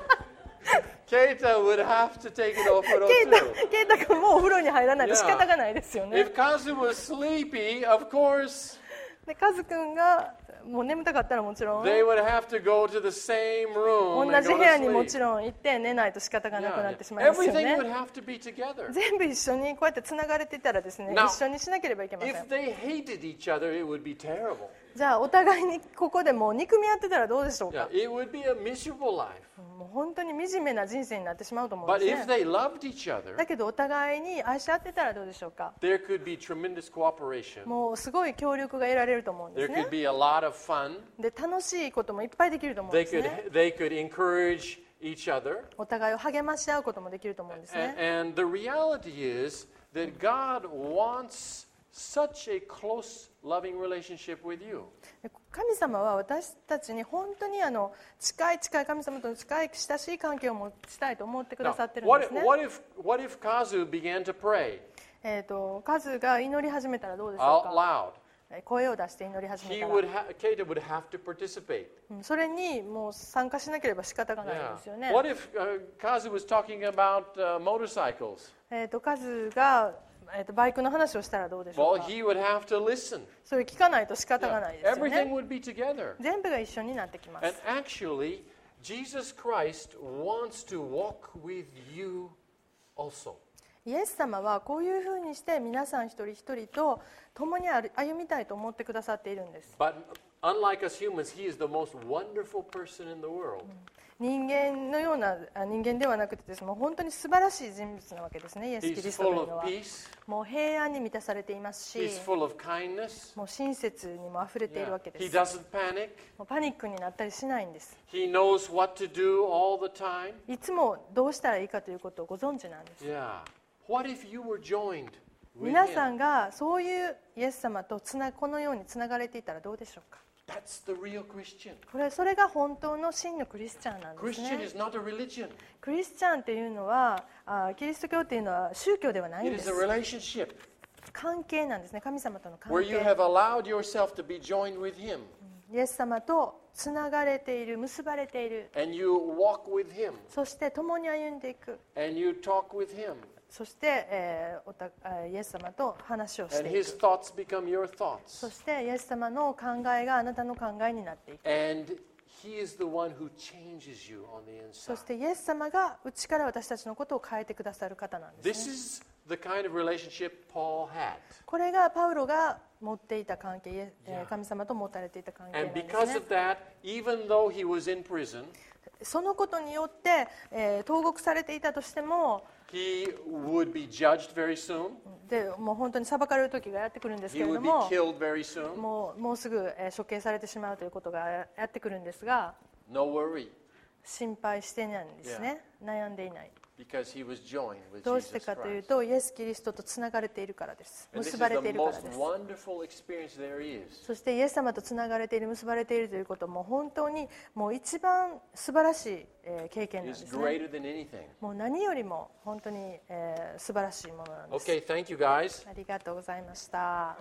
Keita would have to take an ofuro ケイタ too. 君もお風呂に入らないと仕方がないですよね。 If Kazu was sleepy, of course, でカズ君がもう眠たかったらもちろん they would have to go to the same room 同 and じ go 部屋に to も sleep. ちろん行って寝ないと仕方がなくな Yeah. ってしまいますよ Everything would ね。 have to be together. 全部一緒にこうやってつながれていたらですね Now, 一緒にしなければいけません。 If they hated each other, it would be terrible. じゃあお互いにここでもう憎み合ってたらどうでしょう Yeah, か。 it would be a miserable life. もう本当に惨めな人生になってしまうと思うん But です if ね。 they loved each other, だけどお互いに愛し合ってたらどうでしょうか。 there could be tremendous cooperation. もうすごい協力が得られると思うんで There すね could。be a lot of fun. で楽しいこともいっぱいできると思うんですね。 They could encourage each other. お互いを励まし合うこともできると思うんですね。 And the reality is that God wants such a close, loving relationship with you. 神様は私たちに本当に近い神様との近い親しい関係を持ちたいと思ってくだ Now, さってるんですね。 what if Kazu began to pray カズが祈り始めたらどうでしょ out うか。 loud? 声を出して祈り始め He たら would Keita would have to participate. それにもう参加しなければ仕方がないんですよね。 What if Kazu was talking about motorcycles? カズが、バイクの話をしたらどうでしょう Well, か。 he would have to listen. それ聞かないと仕方がないですよ Everything ね。 would be together. 全部が一緒になってきま And す。 actually, Jesus Christ wants to walk with you also. イエス様はこういうふうにして皆さん一人一人と共に歩みたいと思ってくださっているんです。 But unlike us humans, he is the most wonderful person in the world. 人間のような人間ではなくてですね、もう本当に素晴らしい人物なわけですね、イエス・キ He's リストとい full うの of は。 peace. もう平安に満たされていますし、 He's full of kindness. もう親切にも溢れている Yeah. わけで He す。 doesn't panic. もうパニックになったりしないんです。 He knows what to do all the time. いつもどうしたらいいかということをご存知なんです。 Yeah. What if you were joined with 皆さ him? んがそういうイエス様とこのようにつながれていたらどうでしょうか。 That's the real Christian. それが本当の真のクリスチャンなんです Christian ね。 is not a religion. クリスチャンっていうのはキリスト教っていうのは宗教ではないん It で is す a。relationship 関係なんですね。神様との関 where you 係。 have allowed yourself to be joined with him イエス様とつながれている、結ばれている。 and you walk with him そして共に歩んでいく。 and you talk with him そして、イエス様と話をし and てい his く。 thoughts become your そ thoughts してイエス様の考えがあなたの考えになっていく。 and he is the one who changes you on the そ inside. してイエス様が内から私たちのことを変えてくださる方なんで This すね。 is the kind of relationship Paul had. これがパウロが持っていた関係、神様と持たれていた関係なん And です because ね。 of that, even though he was in prison, そのことによって、投獄されていたとしても、 he would be judged very soon. でもう本当に裁かれる時がやってくるんですけ He れど would be も、 killed very soon. もうすぐ処刑されてしまうということがやってくるんですが、 No worry, 心配してないんですね。悩んでいない。 because he was joined with どうして Jesus かという Christ. と、イエス・キリストとつながれているからです。 And this 結 is ばれ the ているから most です。 wonderful experience there is. そしてイエス様とつながれている、結ばれているということも本当にもう一番素晴らしい経験なん It's ですね。 greater than anything. もう何よりも本当に素晴らしいものなんです。 Okay, thank you guys. ありがとうございました。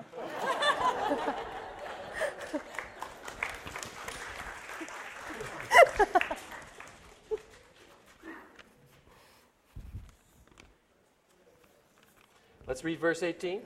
Let's read verse 18.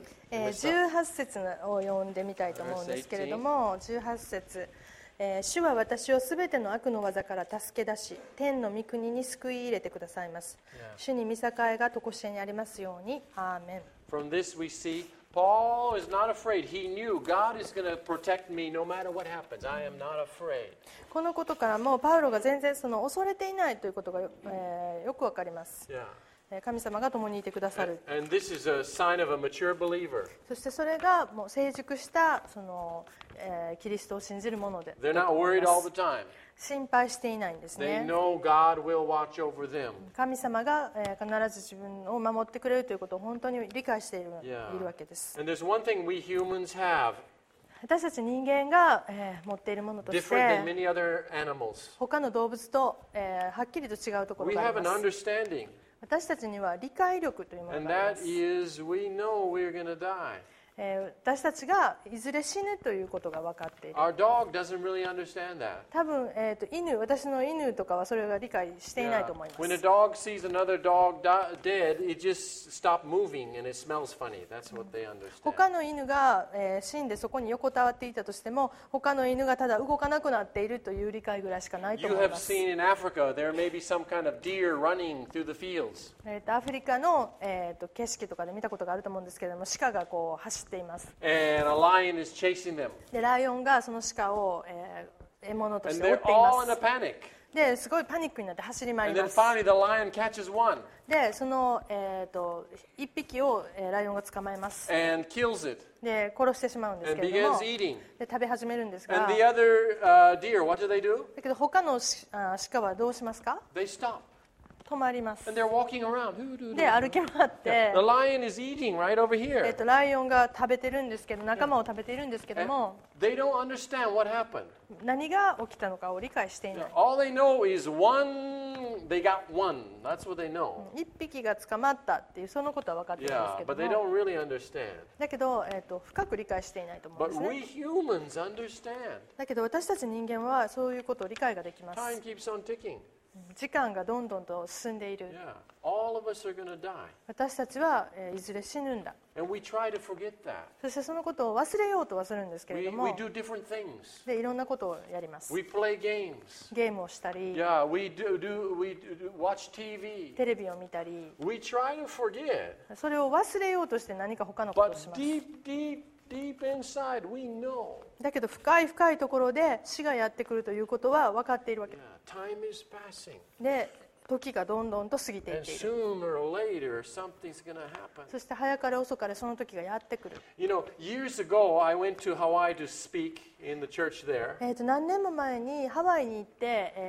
18節を読んでみたいと思うんですけれども、18節、主は私をすべての悪の技から助け出し、天の御国に救い入れてくださいます。主に見境がとこしえにありますように。アーメン。 From this we see Paul is not afraid. He knew God is going to protect me no matter what happens. I am not afraid. このことからもパウロが全然恐れていないということがよくわかります。 Yeah. 神様が共にいてくださる。 And this is a sign of a mature believer. そしてそれがもう成熟したキリストを信じるもので。 They're not worried all the time. 心配していないんです They ね。 know God will watch over them. 神様が必ず自分を守ってくれるということを本当に理解している Yeah. わけです。 And there's one thing we humans have, 私たち人間が持っているものとし different than て many other animals. 他の動物とはっきりと違うところ We があ have り an ます。 understanding, 私たちには理解力というもの and がありま that す。 is we know we're going to die. 私たちがいずれ死ぬということが分かっている。 Our dog doesn't really understand that. 多分、私の犬とかはそれが理解していない Yeah. と思います。 When a dog sees another dog dead, it just stops moving and it smells funny. That's what they understand. 他の犬が、死んでそこに横たわっていたとしても、他の犬がただ動かなくなっているという理解ぐらいしかないと You 思い have ます。 seen in Africa, there may be some kind of deer running through the fields. アフリカの、景色とかで見たことがあると思うんですけれども、鹿がこう走っています。 And a lion is chasing them. でライオンがその鹿を、獲物とし And て追っ they're てい all in ま a す。 panic. ですごいパニックになって走り回 And り then ます。 finally the lion catches one でその、一匹を、ライオンが捕まえます。 and kills it で殺してしまうんです and けれど begins も、 eating. で食べ始めるんですが、 And the other deer, what do? だけど他の鹿はどうしますか？ They stop. 止まります。 And they're walking around. で歩き回って、 The lion is eating right over here. ライオンが食べてるんですけど、仲間を食べているんですけど And も、 they don't understand what happened. 何が起きたのかを理解していない。 All they know is they got one. That's what they know. 一匹が捕まったっていうそのことは分かってるん Yeah, です but け they ども、 don't really understand. だけど、深く理解していないと思うんで But すね。 we humans understand. だけど私たち人間はそういうことを理解ができま Time す。 keeps on ticking. 時間がどんどんと進んでいる。 Yeah, all of us are going to die. 私たちは、いずれ死ぬんだ。 And we try to forget that. そしてそのことを忘れようとはするんですけれ We ども、 do different things. でいろんなことをやります。 We play games. ゲームをしたり、 Yeah, we watch TV. テレビを見たり、 We try to forget. それを忘れようとして何か他のことをし But ます。 deep inside, we know. だけど深い深いところで死がやってくるということは分かっているわけ Yeah, time is passing. で、時がどんどんと過ぎていっ And ている。 sooner or later, something's going to happen. そして早かれ遅かれその時がやってくる。 You know, years ago, I went to Hawaii to speak in the church there. 何年も前にハワイに行って、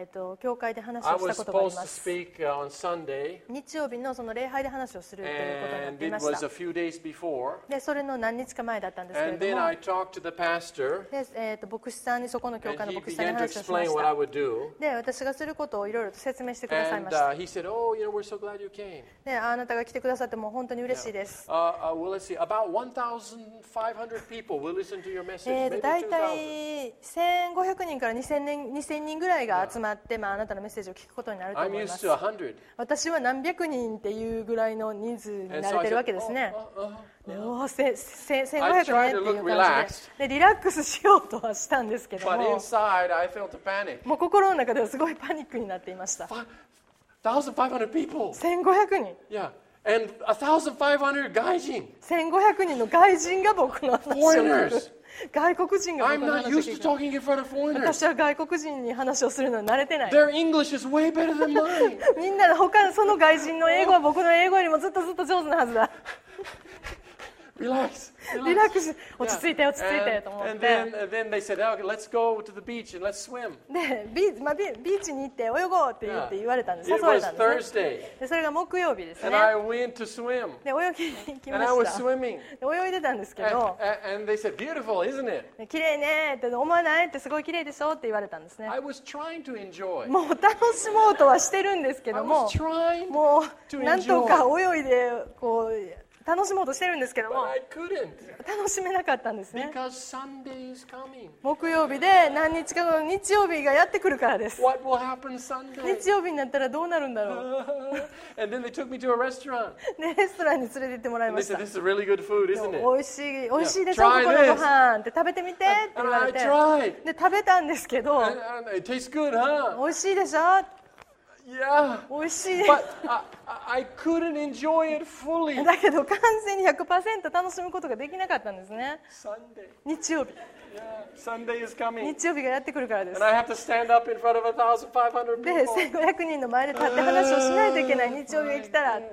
教会で話 I をした was ことがあり supposed ま to す。 speak on Sunday, 日曜日のその礼拝で話をするということになっ and てい it まし was た a。few days before. で、それの何日か前だったんですけれ And ど then も、 I talked to the pastor, で牧師さんに、そこの教 and 会の he 牧師さんに began to 話をしま explain し what I た。 would do. で、私がすることをいろいろと説明してください And ました。 he said, "Oh, we're so glad you came." で、あなたが来てくださってもう本当に嬉しいです。 Well, let's see. About 1,500 people will listen to your message. Maybe 大 2,000. 体1500人から2000人ぐらいが集まって、あなたのメッセージを聞くことになると I'm 思いま used す。 to 100. 私は何百人っていうぐらいの人数に And 慣 so れ I てる said, わけですね。 "Oh, おー1500 I ね tried って to いう look 感 relaxed. じでリラックスしようとはしたんですけど But も、 inside, I felt a panic. もう心の中ではすごいパニックになっていました。 1,500 people. 1500人 Yeah. And 1,500 gaijin. 1500人の外人が僕の話を聞 Foreigners. く。外国人が I'm 僕の not 話を used 聞 to く。 talking in front of foreigners. 私は外国人に話をするのに慣れてない。 Their English is way better than mine. みんなの他のその外人の英語は僕の英語よりもずっと上手なはずだ。 Relax. リラックス、落ち Yeah. 着いて落ち着いてと思っ And て。 then they said, "Okay, let's go to the beach and let's swim." で、ビーチに行って泳ごうって言われたんです。 It 誘われ was たんですね。 Thursday, で、それが木曜日です and ね。 I went to swim, で、泳ぎに行き and ま I was した。 swimming, で泳いでたんですけ and, ど、 and they said, "Beautiful, isn't it?" で綺麗ねって思わないってすごい綺麗でしょって言われたんですね。 I was trying to enjoy. もう楽しもうとはしてるんですけ I ども was、trying. もう to なんとか enjoy. 泳いでこう楽しもうとしてるんですけど But も I couldn't 楽しめなかったんですね。 because Sunday is coming. 木曜日で何日か後の日曜日がやってくるからです。 What will happen Sunday? 日曜日になったらどうなるんだろう。 And then they took me to a restaurant. でレストランに連れて行ってもらい And ま they した。 said, this is really good food, isn't it? 美味しい美味しいです Yeah. よ、こ Try この this. ご飯って食べてみてって言 And わ I れて、 tried. で食べたんですけど、 And it tastes good, huh? 美味しいでしょ、 Yeah. 美味しい。 But I couldn't enjoy it fully. だけど完全に 100% 楽しむことができなかったんですね。 Sunday. 日曜日 Yeah. Sunday is coming. 日曜日がやってくるからです。 And I have to stand up in front of 1,500 で people. 1500人の前で立って話をしないといけない日曜日が来たら、 Yes.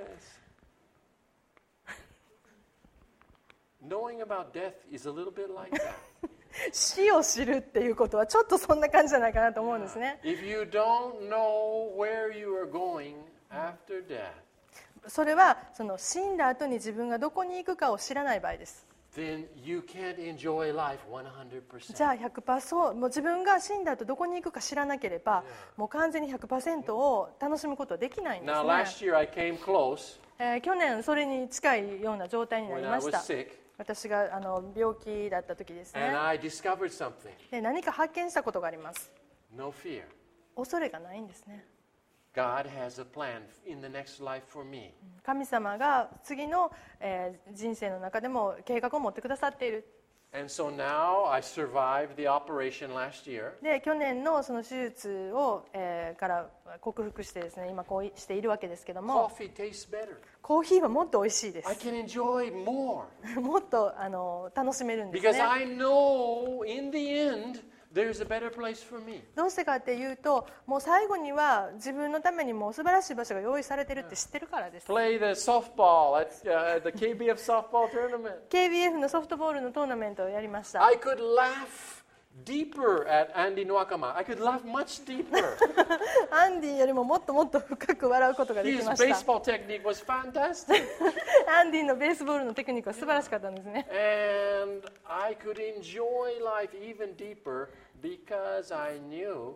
Knowing about death is a little bit like that. 死を知るっていうことはちょっとそんな感じじゃないかなと思うんですね。 If you don't know where you are going after death, それはその死んだ後に自分がどこに行くかを知らない場合です。 then you can't enjoy life 100%. じゃあ 100% もう自分が死んだ後どこに行くか知らなければ、もう完全に 100% を楽しむことはできないんです Now, ね。 last year I came close 去年それに近いような状態になり when ま I し was た。 sick, 私が病気だった時ですね。 and I discovered something. で何か発見したことがあります。 No fear. 恐れがないんですね。 God has a plan in the next life for me. 神様が次の、人生の中でも計画を持ってくださっている。 And so now I survived the operation last year. で去年のその手術を、から克服してですね、今こうしているわけですけども、 Coffee tastes better. コーヒーはもっと美味しいで I す。 can enjoy more もっと楽しめるんです because ね。 I know in the end there's a better place for me. どうしてかっていうと、もう最後には自分のためにもう素晴らしい場所が用意されてるって知ってるからです。 Play the softball at the KBF softball tournament. KBF のソフトボールのトーナメントをやりました。 I could laugh deeper at Andy Nwakama. I could laugh much deeper. アンディよりももっともっと深く笑うことがで His きました。 baseball technique was fantastic. アンディのベースボールのテクニックは素晴らしかったんですね。 And I could enjoy life even deeper because I knew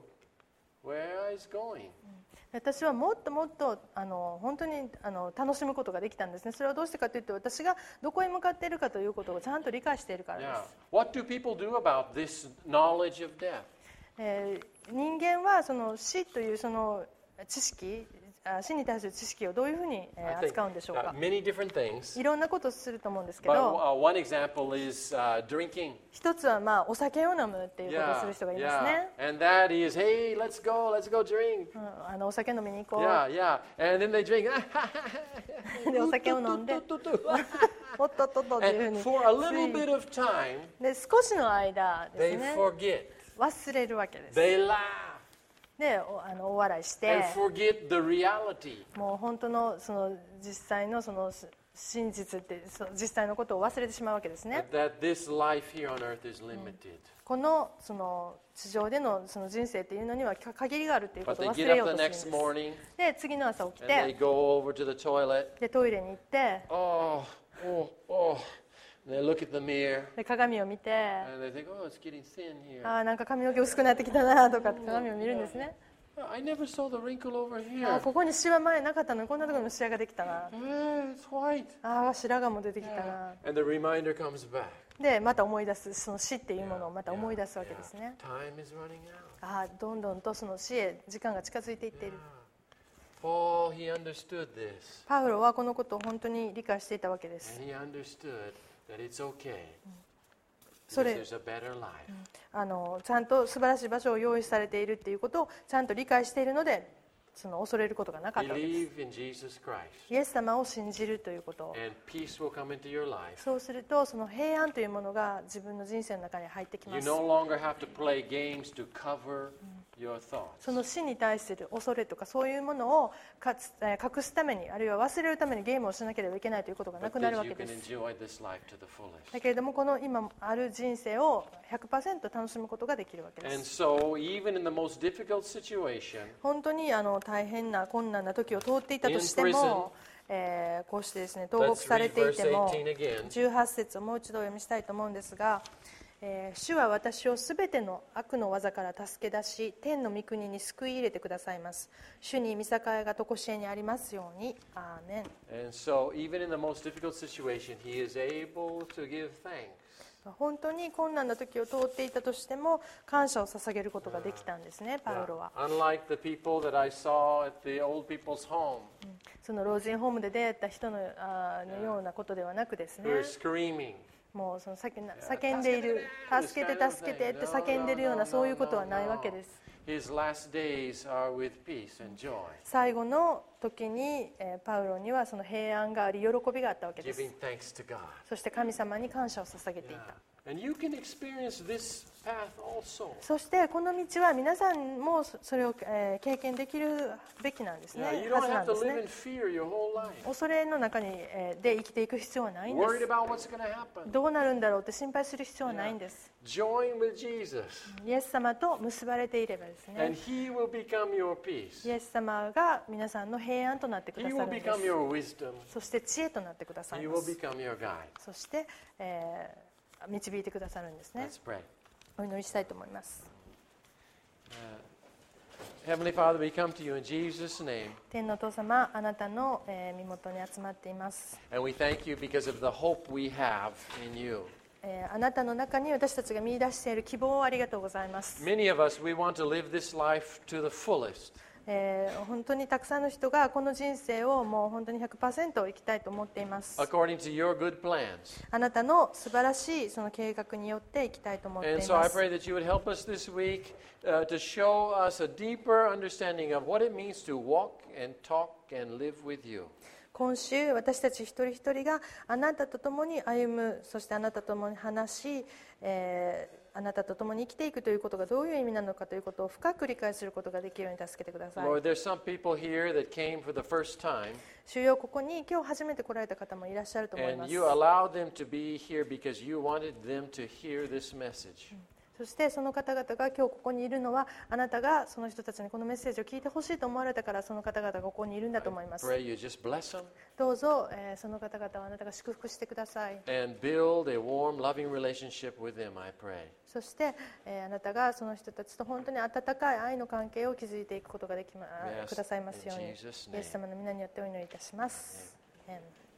where I was going. 私はもっともっと本当に楽しむことができたんですね。それはどうしてかというと、私がどこへ向かっているかということをちゃんと理解しているからで Yeah. す。 What do people do about this knowledge of death? 人間はその死というその知識、死に対する知識をどういうふうに I think 扱うんでしょうか。 many different things. いろんなことをすると思うんですけ But ど、 one example is drinking. 一つはお酒を飲むっていうことをする人がいますね。 And that is, hey, let's go drink. お酒飲みに行こう。 Yeah, yeah. And then they drink. でお酒を飲んで、おっとっとっとっていうふう And に for a little bit of time, で少しの間で they すね、 forget. 忘れるわけです。 They laugh でお笑いして、 and forget the reality. もう本当のその実際のその真実って実際のことを忘れてしまうわけですね。 That this life here on earth is limited. このその地上でのその人生っていうのには限りがあるっていうこ But とを they 忘 get れよ up う the とする next んです。 morning で次の朝起き and they て、 go over to the toilet. でトイレに行って Oh. And they look at the mirror で鏡を見て、 and they think, oh, it's getting thin here. ああなんか髪の毛薄くなってきたなとかって鏡を見るんですね。 I never saw the wrinkle over あ here. ここにシワ前なかったのにこんなところにもシワができたな。 It's white. ああ白髪も出てきたな。 And the reminder comes back. でまた思い出す、その死っていうものをまた思い出すわけですね。 Time is running out. ああどんどんとその死へ時間が近づいていっている。 Paul, he understood this. パウロはこのことを本当に理解していたわけです。 And he understood that it's okay. そ Because れ there's a better life. ちゃんと素晴らしい場所を用意されているっていうことをちゃんと理解しているので、その恐れることがなかったわけです。 Believe in Jesus Christ. イエス様を信じるということを、 And peace will come into your life. そうするとその平安というものが自分の人生の中に入ってき You ます。 no longer have to play games to cover your thoughts. その死に対する恐れとかそういうものを隠すために、あるいは忘れるためにゲームをしなければいけないということがな But くなる that わ you け can です。 enjoy this life to the fullest. だけれどもこの今ある人生を 100% 楽しむことができるわけで And す。 so, even in the most difficult situation, 本当に大変な困難な時を通っていたとしても、こうしてですね投獄されていても、 18 again. 18節をもう一度お読みしたいと思うんですが、 主は私をすべての悪の技から助け出し、天の御国に救い入れてくださいます。主に御栄が常しえにありますように。アーメン。 And so, even in the most difficult situation, he is able to give thanks. 本当に困難な時を通っていたとしても感謝を捧げることができたんですね、パウロは。 Unlike the people that I saw at the old people's home, その老人ホームで出会った人のようなことではなくですね、 who are screaming, もうその叫んでいる、助けて助けてって叫んでいるようなそういうことはないわけです。 his last days are with peace and joy, 最後の時にパウロにはその平安があり喜びがあったわけです。 giving thanks to God. そして神様に感謝を捧げていた。 And you can experience this path also. そしてこの道は皆さんもそれを経験できるべきなんですね。 You は don't ずな have んで to す live ね。 in fear your whole life, 恐れの中にで生きていく必要はないんで worried す。 about what's going to happen. どうなるんだろうって心配する必要はないんです。 Join with Jesus, イエス様と結ばれていればです and ね、 he will become your peace. イエス様が皆さんの平安となってくだ He さ will るんです。 become your wisdom. そして知恵となってください He ま will す。 become your guide. そして、導いてくださるんですね。 Let's pray. お祈りしたいと思います。 Heavenly Father, we come to you in Jesus' name, 天のお父様、あなたの身元に集まっています。 and we thank you because of the hope we have in you. あなたの中に私たちが見出している希望をありがとうございます。 Many of us, we want to live this life to the fullest. 本当にたくさんの人がこの人生をもう本当に 100% 生きたいと思っています。 According to your good plans. あなたの素晴らしいその計画によって生きたいと思ってい And ま so I す。 pray that you would help us this week to show us a deeper understanding of what it means to walk and talk and live with you. 今週私たち一人一人があなたと共に歩む、そしてあなたと共に話し、あなたと共に生きていくということがどういう意味なのかということを深く理解することができるように助けてください。 Lord, there's some people here that came for the first time, 主よ、ここに今日初めて来られた方もいらっしゃると思いま and す。 you allowed them to be here because you wanted them to hear this message. そしてその方々が今日ここにいるのはあなたがその人たちにこのメッセージを聞いてほしいと思われたからその方々がここにいるんだと思います。 Pray you just bless them どうぞ、その方々をあなたが祝福してください。 and build a warm, loving relationship with them, I pray. そして、あなたがその人たちと本当に温かい愛の関係を築いていくことができくださいますように、 In Jesus' name. イエス様の皆によってお祈りいたします。アーメン。